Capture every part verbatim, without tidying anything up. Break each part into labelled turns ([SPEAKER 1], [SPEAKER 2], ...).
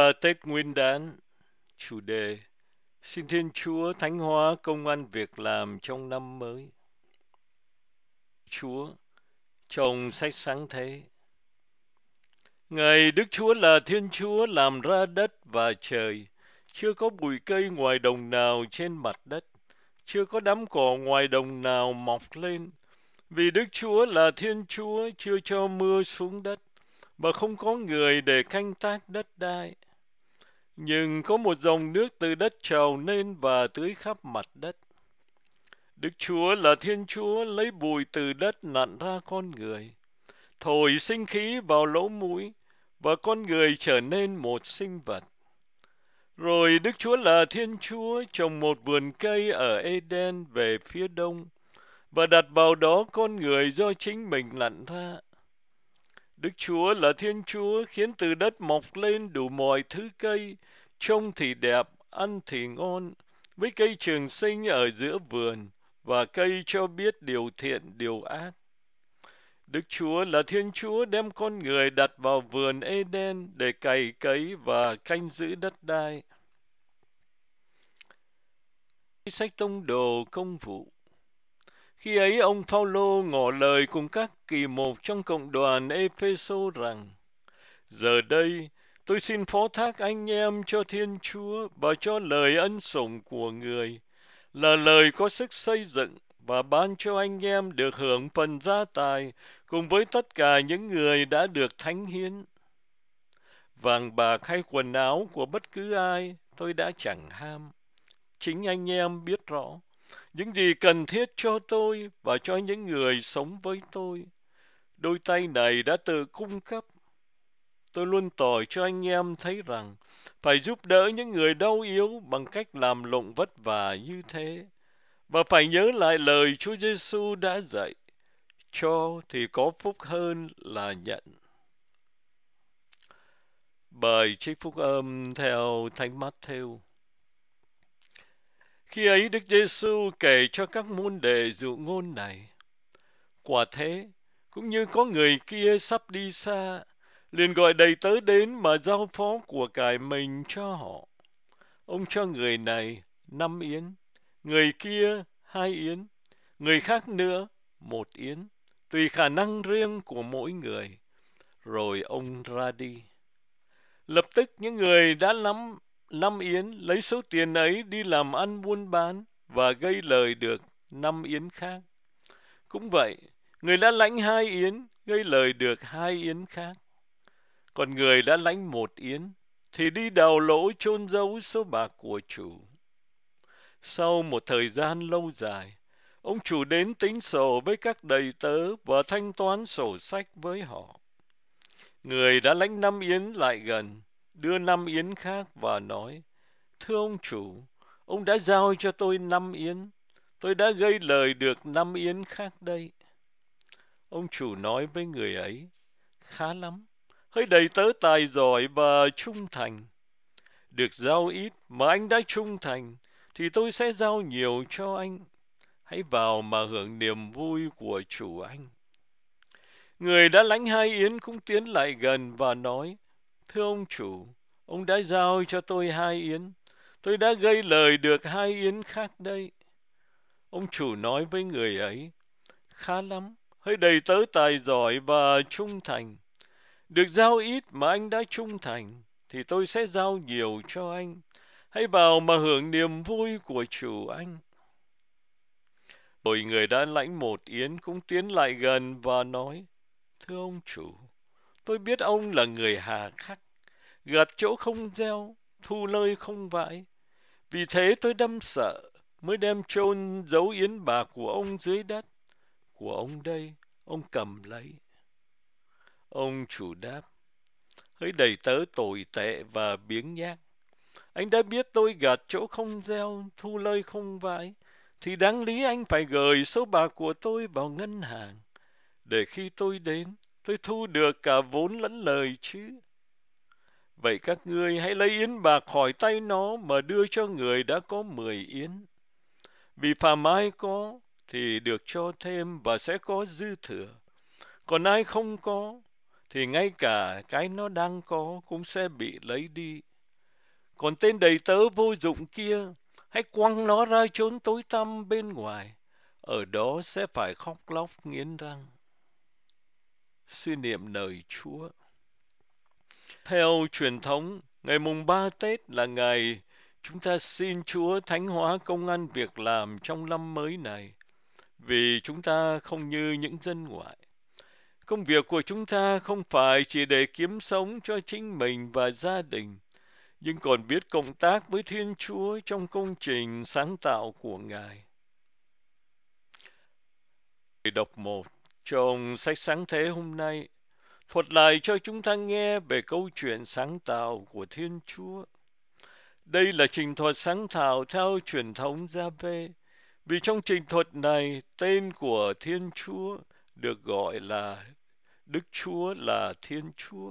[SPEAKER 1] là Tết Nguyên đán. Chủ đề: Xin Thiên Chúa thánh hóa công ăn việc làm trong năm mới. Chúa trong sách Sáng Thế: Ngày Đức Chúa là Thiên Chúa làm ra đất và trời, chưa có bụi cây ngoài đồng nào trên mặt đất, chưa có đám cỏ ngoài đồng nào mọc lên. Vì Đức Chúa là Thiên Chúa chưa cho mưa xuống đất, và không có người để canh tác đất đai. Nhưng có một dòng nước từ đất trào lên và tưới khắp mặt đất. Đức Chúa là Thiên Chúa lấy bụi từ đất nặn ra con người, thổi sinh khí vào lỗ mũi, và con người trở nên một sinh vật. Rồi Đức Chúa là Thiên Chúa trồng một vườn cây ở Eden về phía đông, và đặt vào đó con người do chính mình nặn ra. Đức Chúa là Thiên Chúa khiến từ đất mọc lên đủ mọi thứ cây, trông thì đẹp, ăn thì ngon, với cây trường sinh ở giữa vườn, và cây cho biết điều thiện, điều ác. Đức Chúa là Thiên Chúa đem con người đặt vào vườn Eden để cày cấy và canh giữ đất đai. Sách Tông Đồ Công vụ. Khi ấy ông Phao-lô ngỏ lời cùng các kỳ mục trong cộng đoàn Ê-phê-sô rằng: Giờ đây tôi xin phó thác anh em cho Thiên Chúa và cho lời ân sủng của người, là lời có sức xây dựng, và ban cho anh em được hưởng phần gia tài cùng với tất cả những người đã được thánh hiến. Vàng bạc hay quần áo của bất cứ ai tôi đã chẳng ham. Chính anh em biết rõ những gì cần thiết cho tôi và cho những người sống với tôi. Đôi tay này đã tự cung cấp. Tôi luôn tỏ cho anh em thấy rằng phải giúp đỡ những người đau yếu bằng cách làm lụng vất vả như thế, và phải nhớ lại lời Chúa Giêsu đã dạy: cho thì có phúc hơn là nhận. Bài trích phúc âm theo Thánh Mát-thêu. Khi ấy Đức Giêsu kể cho các môn đệ dụ ngôn này: Quả thế, cũng như có người kia sắp đi xa, liền gọi đầy tớ đến mà giao phó của cải mình cho họ. Ông cho người này năm yến, người kia hai yến, người khác nữa một yến, tùy khả năng riêng của mỗi người. Rồi ông ra đi. Lập tức những người đã nắm năm yến lấy số tiền ấy đi làm ăn buôn bán và gây lời được năm yến khác. Cũng vậy, người đã lãnh hai yến gây lời được hai yến khác. Còn người đã lãnh một yến thì đi đào lỗ chôn giấu số bạc của chủ. Sau một thời gian lâu dài, ông chủ đến tính sổ với các đầy tớ và thanh toán sổ sách với họ. Người đã lãnh năm yến lại gần, đưa năm yến khác và nói: Thưa ông chủ, ông đã giao cho tôi năm yến, tôi đã gây lời được năm yến khác đây. Ông chủ nói với người ấy: Khá lắm, hỡi đầy tớ tài giỏi và trung thành. Được giao ít mà anh đã trung thành, thì tôi sẽ giao nhiều cho anh. Hãy vào mà hưởng niềm vui của chủ anh. Người đã lãnh hai yến cũng tiến lại gần và nói: Thưa ông chủ, ông đã giao cho tôi hai yến, tôi đã gây lời được hai yến khác đây. Ông chủ nói với người ấy: Khá lắm, hỡi đầy tớ tài giỏi và trung thành. Được giao ít mà anh đã trung thành, thì tôi sẽ giao nhiều cho anh. Hãy vào mà hưởng niềm vui của chủ anh. Rồi người đã lãnh một yến cũng tiến lại gần và nói: Thưa ông chủ, tôi biết ông là người hà khắc, gặt chỗ không gieo, thu nơi không vãi. Vì thế tôi đâm sợ, mới đem chôn giấu yến bạc của ông dưới đất. Của ông đây, ông cầm lấy. Ông chủ đáp: Hỡi đầy tớ tồi tệ và biếng nhác, anh đã biết tôi gặt chỗ không gieo, thu nơi không vãi, thì đáng lý anh phải gửi số bạc của tôi vào ngân hàng, để khi tôi đến, tôi thu được cả vốn lẫn lời chứ. Vậy các ngươi hãy lấy yến bạc khỏi tay nó mà đưa cho người đã có mười yến. Vì phàm ai có thì được cho thêm và sẽ có dư thừa. Còn ai không có thì ngay cả cái nó đang có cũng sẽ bị lấy đi. Còn tên đầy tớ vô dụng kia, hãy quăng nó ra chốn tối tăm bên ngoài, ở đó sẽ phải khóc lóc nghiến răng. Suy niệm lời Chúa. Theo truyền thống, ngày mùng ba Tết là ngày chúng ta xin Chúa thánh hóa công ăn việc làm trong năm mới này, vì chúng ta không như những dân ngoại. Công việc của chúng ta không phải chỉ để kiếm sống cho chính mình và gia đình, nhưng còn biết cộng tác với Thiên Chúa trong công trình sáng tạo của Ngài. Đọc một trong sách Sáng Thế hôm nay thuật lại cho chúng ta nghe về câu chuyện sáng tạo của Thiên Chúa. Đây là trình thuật sáng tạo theo truyền thống Gia-vê, vì trong trình thuật này tên của Thiên Chúa được gọi là Đức Chúa là Thiên Chúa.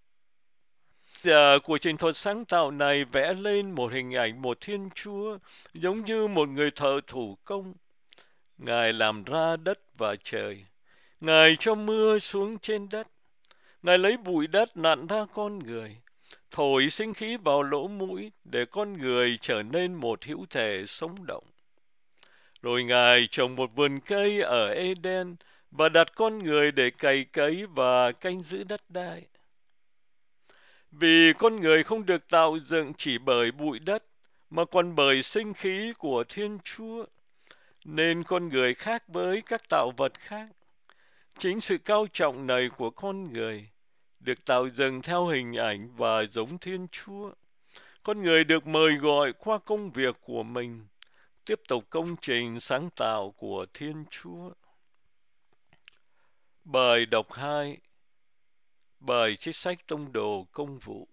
[SPEAKER 1] Giờ của trình thuật sáng tạo này vẽ lên một hình ảnh một Thiên Chúa giống như một người thợ thủ công. Ngài làm ra đất và trời. Ngài cho mưa xuống trên đất. Ngài lấy bụi đất nặn ra con người, thổi sinh khí vào lỗ mũi để con người trở nên một hữu thể sống động. Rồi Ngài trồng một vườn cây ở Eden và đặt con người để cày cấy và canh giữ đất đai. Vì con người không được tạo dựng chỉ bởi bụi đất, mà còn bởi sinh khí của Thiên Chúa, nên con người khác với các tạo vật khác. Chính sự cao trọng này của con người được tạo dựng theo hình ảnh và giống Thiên Chúa. Con người được mời gọi qua công việc của mình, tiếp tục công trình sáng tạo của Thiên Chúa. Bài đọc hai. Bài trích sách Tông Đồ Công vụ.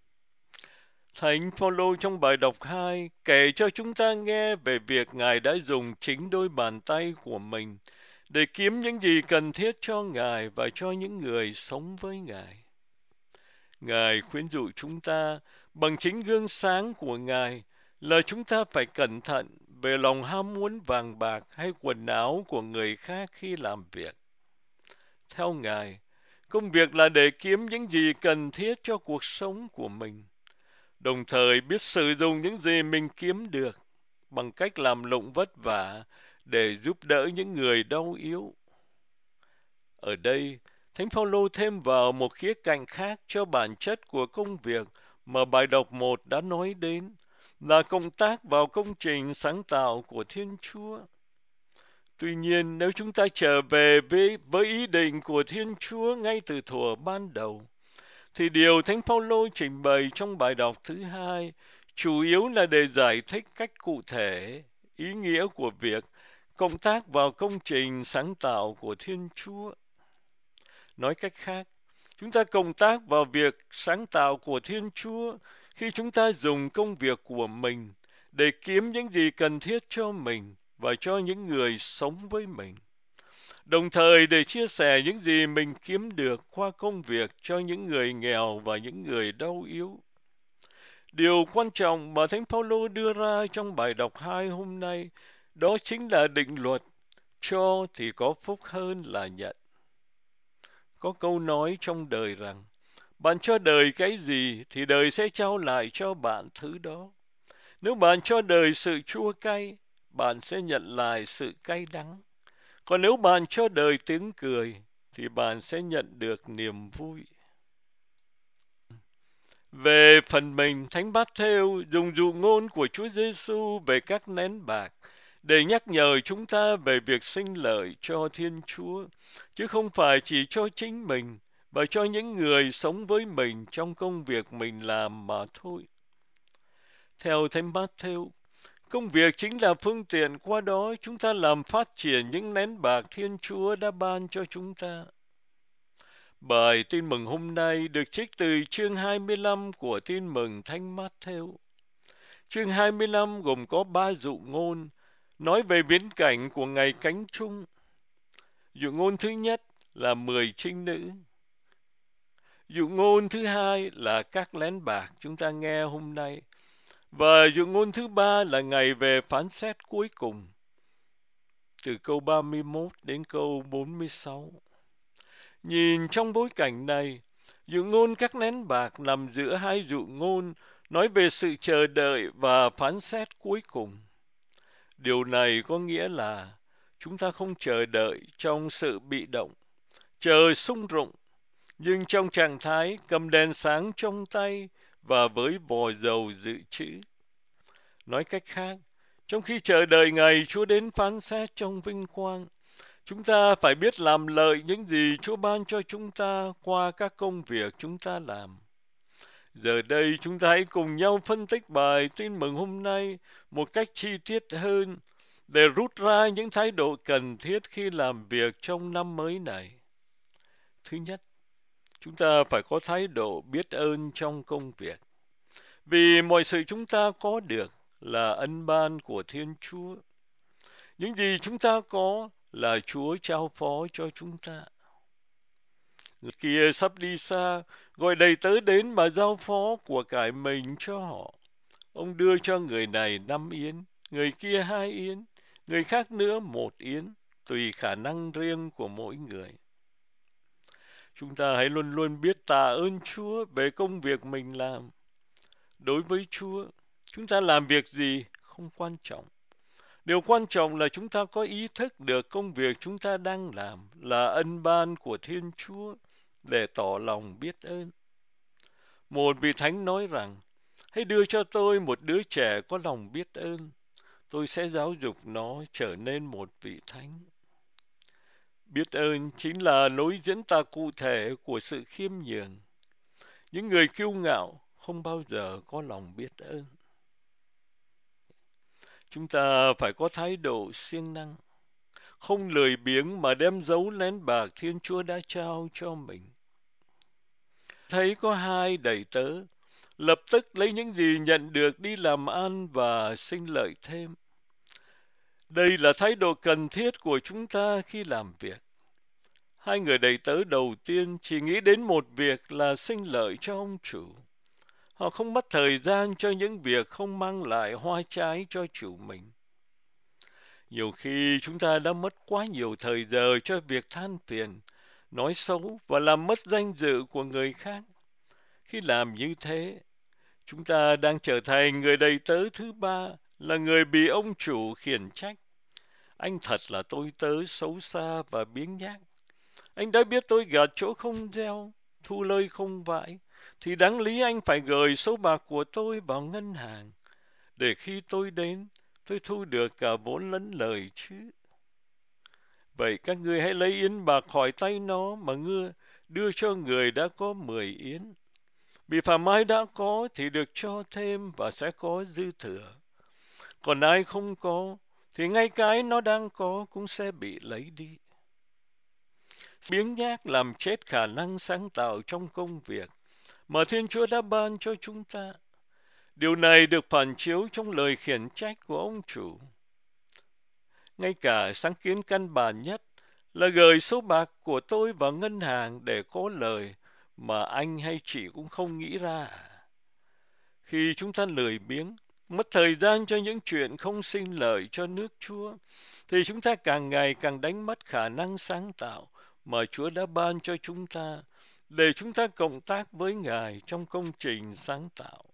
[SPEAKER 1] Thánh Phaolô trong bài đọc hai kể cho chúng ta nghe về việc Ngài đã dùng chính đôi bàn tay của mình để kiếm những gì cần thiết cho Ngài và cho những người sống với Ngài. Ngài khuyến dụ chúng ta bằng chính gương sáng của Ngài là chúng ta phải cẩn thận về lòng ham muốn vàng bạc hay quần áo của người khác khi làm việc. Theo Ngài, công việc là để kiếm những gì cần thiết cho cuộc sống của mình, đồng thời biết sử dụng những gì mình kiếm được bằng cách làm lụng vất vả để giúp đỡ những người đau yếu. Ở đây, Thánh Phaolô thêm vào một khía cạnh khác cho bản chất của công việc mà bài đọc một đã nói đến, là cộng tác vào công trình sáng tạo của Thiên Chúa. Tuy nhiên, nếu chúng ta trở về với, với ý định của Thiên Chúa ngay từ thuở ban đầu, thì điều Thánh Phaolô trình bày trong bài đọc thứ hai chủ yếu là để giải thích cách cụ thể ý nghĩa của việc cộng tác vào công trình sáng tạo của Thiên Chúa. Nói cách khác, chúng ta cộng tác vào việc sáng tạo của Thiên Chúa khi chúng ta dùng công việc của mình để kiếm những gì cần thiết cho mình và cho những người sống với mình, đồng thời để chia sẻ những gì mình kiếm được qua công việc cho những người nghèo và những người đau yếu. Điều quan trọng mà Thánh Phaolô đưa ra trong bài đọc hai hôm nay đó chính là định luật cho thì có phúc hơn là nhận. Có câu nói trong đời rằng, bạn cho đời cái gì thì đời sẽ trao lại cho bạn thứ đó. Nếu bạn cho đời sự chua cay, bạn sẽ nhận lại sự cay đắng. Còn nếu bạn cho đời tiếng cười, thì bạn sẽ nhận được niềm vui. Về phần mình, Thánh Mát-thêu dùng dụ ngôn của Chúa Giêsu về các nén bạc để nhắc nhở chúng ta về việc sinh lợi cho Thiên Chúa, chứ không phải chỉ cho chính mình, mà cho những người sống với mình trong công việc mình làm mà thôi. Theo Thánh Mát-thêu, công việc chính là phương tiện qua đó chúng ta làm phát triển những nén bạc Thiên Chúa đã ban cho chúng ta. Bài tin mừng hôm nay được trích từ chương hai mươi lăm của tin mừng Thánh Mát-thêu. Chương hai mươi lăm gồm có ba dụ ngôn, nói về viễn cảnh của ngày cánh trung. Dụ ngôn thứ nhất là mười trinh nữ. Dụ ngôn thứ hai là các lén bạc chúng ta nghe hôm nay. Và dụ ngôn thứ ba là ngày về phán xét cuối cùng, từ câu ba mươi mốt đến câu bốn mươi sáu. Nhìn trong bối cảnh này, dụ ngôn các nén bạc nằm giữa hai dụ ngôn nói về sự chờ đợi và phán xét cuối cùng. Điều này có nghĩa là chúng ta không chờ đợi trong sự bị động, chờ sung rụng, nhưng trong trạng thái cầm đèn sáng trong tay và với vò dầu dự trữ. Nói cách khác, trong khi chờ đợi ngày Chúa đến phán xét trong vinh quang, chúng ta phải biết làm lợi những gì Chúa ban cho chúng ta qua các công việc chúng ta làm. Giờ đây chúng ta hãy cùng nhau phân tích bài tin mừng hôm nay một cách chi tiết hơn để rút ra những thái độ cần thiết khi làm việc trong năm mới này. Thứ nhất, chúng ta phải có thái độ biết ơn trong công việc. Vì mọi sự chúng ta có được là ân ban của Thiên Chúa. Những gì chúng ta có là Chúa trao phó cho chúng ta. Người kia sắp đi xa, gọi đầy tớ đến mà giao phó của cải mình cho họ. Ông đưa cho người này năm yến, người kia hai yến, người khác nữa một yến, tùy khả năng riêng của mỗi người. Chúng ta hãy luôn luôn biết tạ ơn Chúa về công việc mình làm. Đối với Chúa, chúng ta làm việc gì không quan trọng. Điều quan trọng là chúng ta có ý thức được công việc chúng ta đang làm là ân ban của Thiên Chúa để tỏ lòng biết ơn. Một vị thánh nói rằng, hãy đưa cho tôi một đứa trẻ có lòng biết ơn, tôi sẽ giáo dục nó trở nên một vị thánh. Biết ơn chính là lối diễn tả cụ thể của sự khiêm nhường. Những người kiêu ngạo không bao giờ có lòng biết ơn. Chúng ta phải có thái độ siêng năng, không lười biếng mà đem giấu lén bạc Thiên Chúa đã trao cho mình. Thấy có hai đầy tớ, lập tức lấy những gì nhận được đi làm ăn và sinh lợi thêm. Đây là thái độ cần thiết của chúng ta khi làm việc. Hai người đầy tớ đầu tiên chỉ nghĩ đến một việc là sinh lợi cho ông chủ. Họ không mất thời gian cho những việc không mang lại hoa trái cho chủ mình. Nhiều khi chúng ta đã mất quá nhiều thời giờ cho việc than phiền, nói xấu và làm mất danh dự của người khác. Khi làm như thế, chúng ta đang trở thành người đầy tớ thứ ba, là người bị ông chủ khiển trách. Anh thật là tôi tớ xấu xa và biếng nhác. Anh đã biết tôi gặt chỗ không gieo, thu lời không vãi, thì đáng lý anh phải gửi số bạc của tôi vào ngân hàng, để khi tôi đến, tôi thu được cả vốn lẫn lời chứ. Vậy các ngươi hãy lấy yến bạc khỏi tay nó mà ngươi đưa cho người đã có mười yến. Vì phàm ai đã có thì được cho thêm và sẽ có dư thừa. Còn ai không có thì ngay cái nó đang có cũng sẽ bị lấy đi. Biếng nhác làm chết khả năng sáng tạo trong công việc mà Thiên Chúa đã ban cho chúng ta. Điều này được phản chiếu trong lời khiển trách của ông chủ. Ngay cả sáng kiến căn bản nhất là gửi số bạc của tôi vào ngân hàng để có lời mà anh hay chị cũng không nghĩ ra. Khi chúng ta lười biếng, mất thời gian cho những chuyện không sinh lợi cho nước Chúa, thì chúng ta càng ngày càng đánh mất khả năng sáng tạo mà Chúa đã ban cho chúng ta, để chúng ta cộng tác với Ngài trong công trình sáng tạo.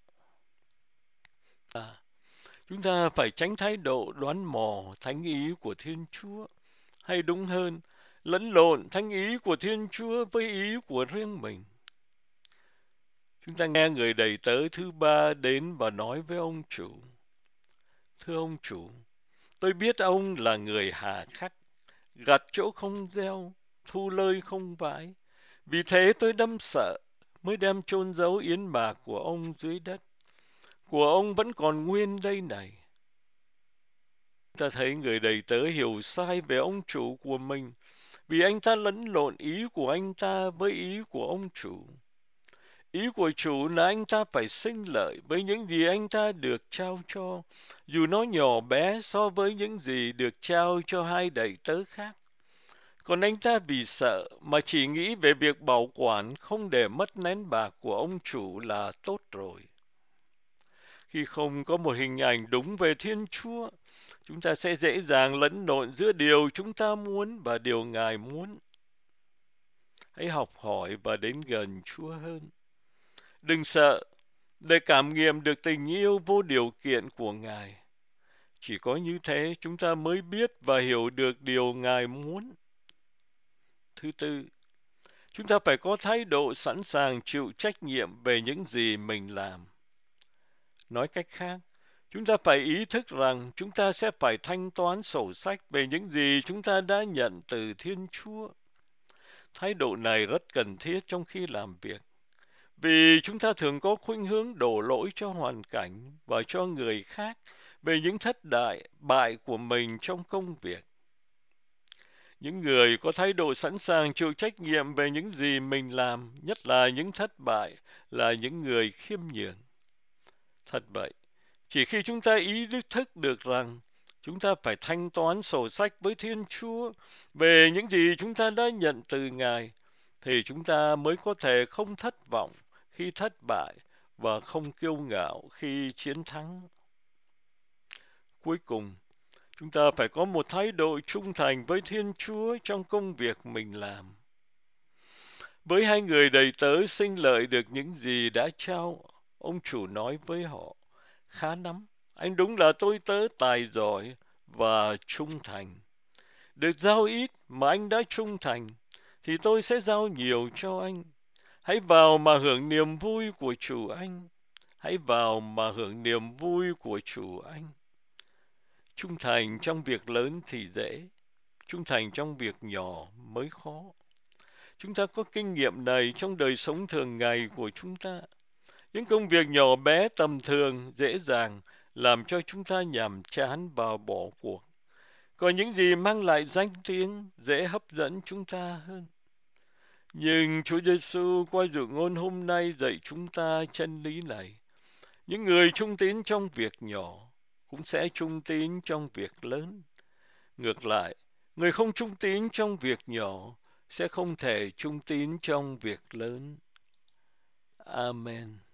[SPEAKER 1] À, chúng ta phải tránh thái độ đoán mò thánh ý của Thiên Chúa, hay đúng hơn, lẫn lộn thánh ý của Thiên Chúa với ý của riêng mình. Chúng ta nghe người đầy tớ thứ ba đến và nói với ông chủ, thưa ông chủ, tôi biết ông là người hà khắc, gặt chỗ không gieo, thu lời không vãi. Vì thế tôi đâm sợ, mới đem chôn giấu yến bạc của ông dưới đất. Của ông vẫn còn nguyên đây này. Ta thấy người đầy tớ hiểu sai về ông chủ của mình, vì anh ta lẫn lộn ý của anh ta với ý của ông chủ. Ý của chủ là anh ta phải sinh lợi với những gì anh ta được trao cho, dù nó nhỏ bé so với những gì được trao cho hai đầy tớ khác. Còn anh ta vì sợ mà chỉ nghĩ về việc bảo quản không để mất nén bạc của ông chủ là tốt rồi. Khi không có một hình ảnh đúng về Thiên Chúa, chúng ta sẽ dễ dàng lẫn lộn giữa điều chúng ta muốn và điều Ngài muốn. Hãy học hỏi và đến gần Chúa hơn. Đừng sợ, để cảm nghiệm được tình yêu vô điều kiện của Ngài. Chỉ có như thế chúng ta mới biết và hiểu được điều Ngài muốn. Thứ tư, chúng ta phải có thái độ sẵn sàng chịu trách nhiệm về những gì mình làm. Nói cách khác, chúng ta phải ý thức rằng chúng ta sẽ phải thanh toán sổ sách về những gì chúng ta đã nhận từ Thiên Chúa. Thái độ này rất cần thiết trong khi làm việc, vì chúng ta thường có khuynh hướng đổ lỗi cho hoàn cảnh và cho người khác về những thất đại bại của mình trong công việc. Những người có thái độ sẵn sàng chịu trách nhiệm về những gì mình làm, nhất là những thất bại, là những người khiêm nhường. Thật vậy, chỉ khi chúng ta ý thức được rằng chúng ta phải thanh toán sổ sách với Thiên Chúa về những gì chúng ta đã nhận từ Ngài, thì chúng ta mới có thể không thất vọng khi thất bại và không kiêu ngạo khi chiến thắng. Cuối cùng, chúng ta phải có một thái độ trung thành với Thiên Chúa trong công việc mình làm. Với hai người đầy tớ sinh lợi được những gì đã trao, ông chủ nói với họ: khá lắm, anh đúng là tôi tớ tài giỏi và trung thành. Được giao ít mà anh đã trung thành, thì tôi sẽ giao nhiều cho anh. Hãy vào mà hưởng niềm vui của chủ anh. Hãy vào mà hưởng niềm vui của chủ anh. Trung thành trong việc lớn thì dễ, trung thành trong việc nhỏ mới khó. Chúng ta có kinh nghiệm này trong đời sống thường ngày của chúng ta. Những công việc nhỏ bé tầm thường dễ dàng làm cho chúng ta nhàm chán và bỏ cuộc. Còn những gì mang lại danh tiếng dễ hấp dẫn chúng ta hơn. Nhưng Chúa Giêsu qua dụ ngôn hôm nay dạy chúng ta chân lý này. Những người trung tín trong việc nhỏ cũng sẽ trung tín trong việc lớn. Ngược lại, người không trung tín trong việc nhỏ sẽ không thể trung tín trong việc lớn. Amen.